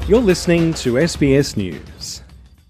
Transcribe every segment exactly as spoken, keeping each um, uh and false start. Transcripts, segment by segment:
You're listening to S B S News.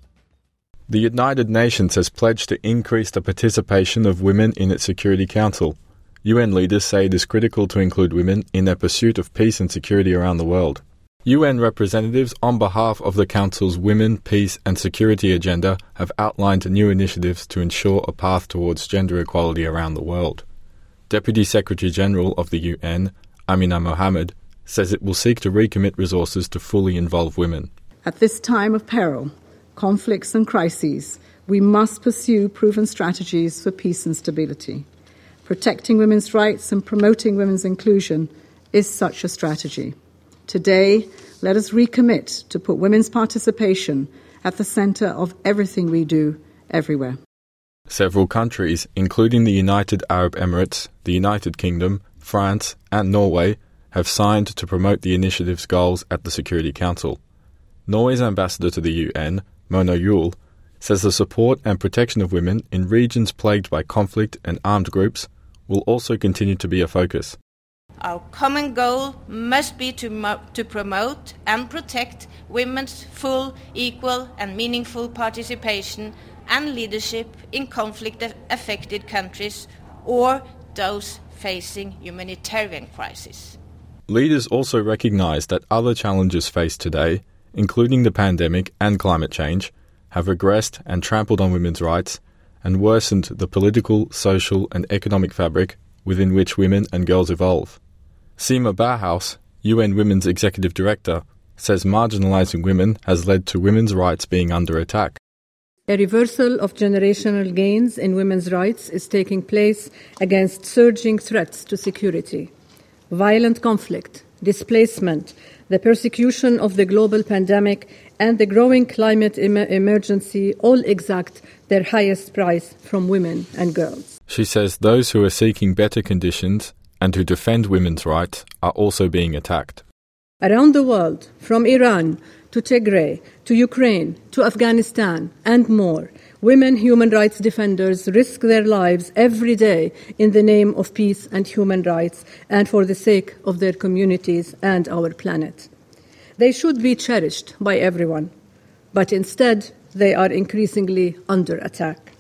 The United Nations has pledged to increase the participation of women in its Security Council. U N leaders say it is critical to include women in their pursuit of peace and security around the world. U N representatives on behalf of the Council's Women, Peace and Security agenda have outlined new initiatives to ensure a path towards gender equality around the world. Deputy Secretary-General of the U N, Amina Mohammed, says it will seek to recommit resources to fully involve women. At this time of peril, conflicts and crises, we must pursue proven strategies for peace and stability. Protecting women's rights and promoting women's inclusion is such a strategy. Today, let us recommit to put women's participation at the centre of everything we do, everywhere. Several countries, including the United Arab Emirates, the United Kingdom, France and Norway, have signed to promote the initiative's goals at the Security Council. Norway's ambassador to the U N, Mona Juul, says the support and protection of women in regions plagued by conflict and armed groups will also continue to be a focus. Our common goal must be to, mo- to promote and protect women's full, equal and meaningful participation and leadership in conflict-affected countries or those facing humanitarian crisis. Leaders also recognise that other challenges faced today, including the pandemic and climate change, have regressed and trampled on women's rights and worsened the political, social and economic fabric within which women and girls evolve. Seema Bauhaus, U N Women's Executive Director, says marginalising women has led to women's rights being under attack. A reversal of generational gains in women's rights is taking place against surging threats to security. Violent conflict, displacement, the persecution of the global pandemic and the growing climate em- emergency all exact their highest price from women and girls. She says those who are seeking better conditions and who defend women's rights are also being attacked. Around the world, from Iran to Tigray to Ukraine to Afghanistan and more, women human rights defenders risk their lives every day in the name of peace and human rights and for the sake of their communities and our planet. They should be cherished by everyone, but instead they are increasingly under attack.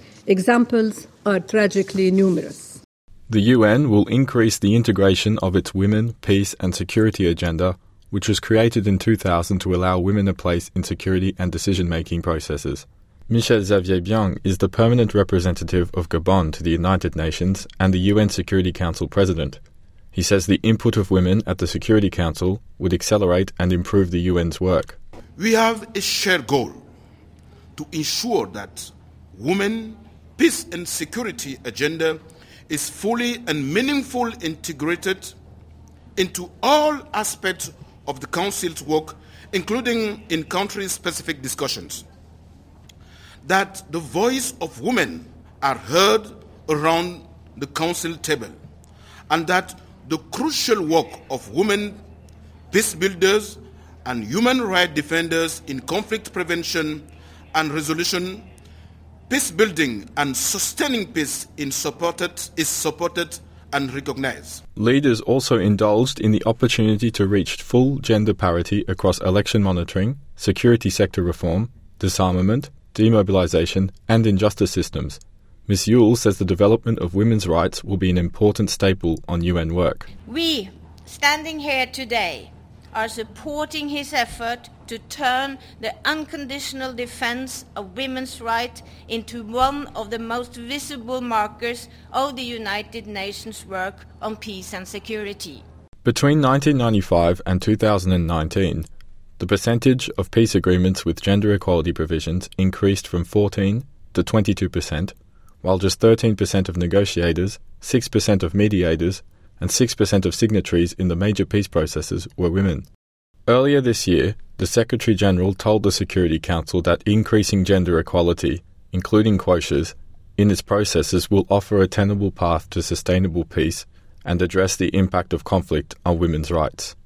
Examples are tragically numerous. The U N will increase the integration of its Women, Peace and Security agenda, which was created in two thousand to allow women a place in security and decision-making processes. Michel Xavier Biang is the permanent representative of Gabon to the United Nations and the U N Security Council President. He says the input of women at the Security Council would accelerate and improve the U N's work. We have a shared goal to ensure that women, peace and security agenda is fully and meaningfully integrated into all aspects of the Council's work, including in country-specific discussions. That the voice of women are heard around the Council table, and that the crucial work of women peace builders and human rights defenders in conflict prevention and resolution, peace building and sustaining peace in supported, is supported and recognized. Leaders also indulged in the opportunity to reach full gender parity across election monitoring, security sector reform, disarmament, demobilisation and in justice systems. Miz Juul says the development of women's rights will be an important staple on U N work. We, standing here today, are supporting his effort to turn the unconditional defense of women's rights into one of the most visible markers of the United Nations work on peace and security. Between nineteen ninety-five and two thousand nineteen, the percentage of peace agreements with gender equality provisions increased from fourteen to twenty-two percent, while just thirteen percent of negotiators, six percent of mediators, and six percent of signatories in the major peace processes were women. Earlier this year, the Secretary-General told the Security Council that increasing gender equality, including quotas, in its processes will offer a tenable path to sustainable peace and address the impact of conflict on women's rights.